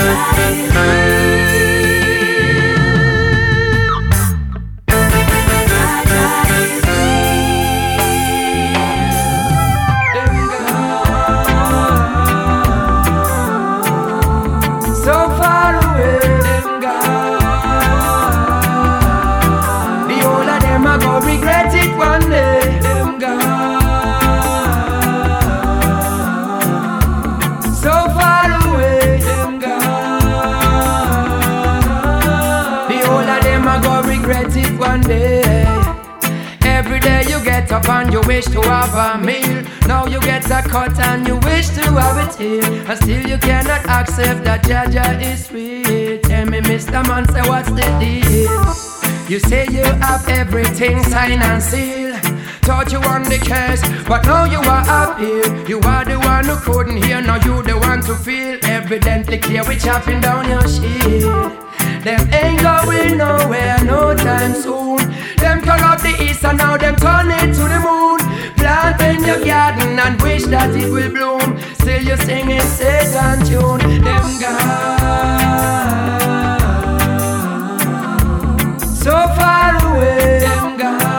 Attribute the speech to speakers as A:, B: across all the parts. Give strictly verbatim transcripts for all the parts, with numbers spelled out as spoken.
A: Up and you wish to have a meal. Now you get a cut and you wish to have it here. And still you cannot accept that Jaja is real. Tell me, Mister Man, say what's the deal? You say you have everything signed and sealed. Thought you won the case, but now you are up here. You are the one who couldn't hear, now you the one to feel. Evidently clear we chopping down your shield. Them ain't going nowhere no time soon. Them cut up the east and now them turn it to the moon. Plant in your garden and wish that it will bloom. Still you singing Satan tune. Them gone so far away. Them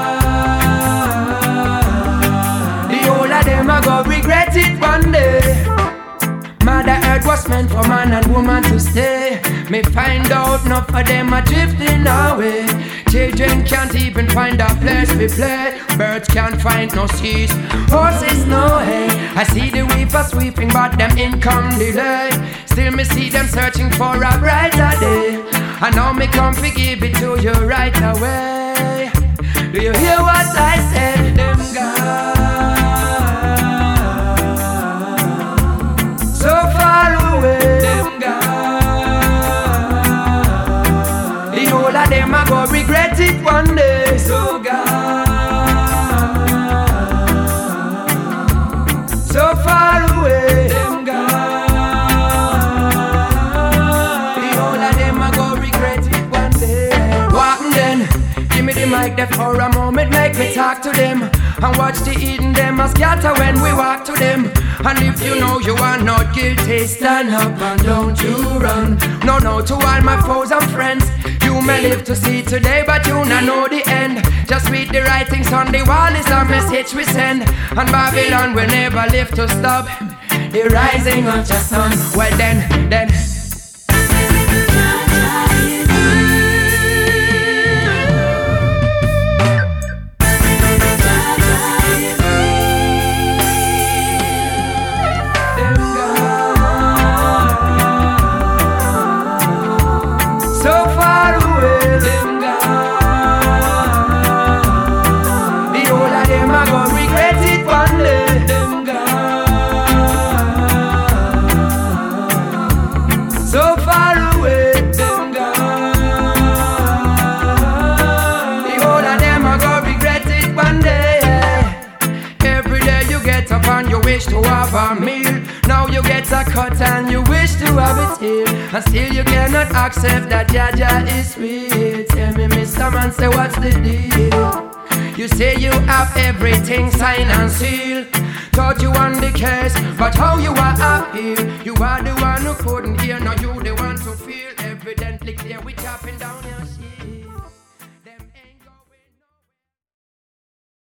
A: gone. The whole of them are gonna regret it one day. Mother Earth was meant for man and woman to stay. Me find out enough of them are drifting away. Children can't even find a place to play. Birds can't find no seas, horses no hay. I see the reaper sweeping but them income delay. Still me see them searching for a brighter day. And now me come to give it to you right away. Do you hear what I said? Them gone so far away. Them gone. The whole of them are gonna regret it one day. So gone so far away. Them gone. The whole of them are gonna regret it one day. What then? Give me the mic there for a moment, make me talk to them. And watch the eating them a scatter when we walk to them. And if you know you are not guilty, stand up and don't you run. No, no, to all my foes and friends. You may live to see today, but you not know the end. Just read the writings on the wall, is a message we send. And Babylon will never live to stop the rising of your sun. Well then, then to have a meal. Now you get a cut and you wish to have it here. And still you cannot accept that Jaja is real. Tell me, Mister Man, say what's the deal? You say you have everything signed and sealed. Thought you won the case, but how you are up here? You are the one who couldn't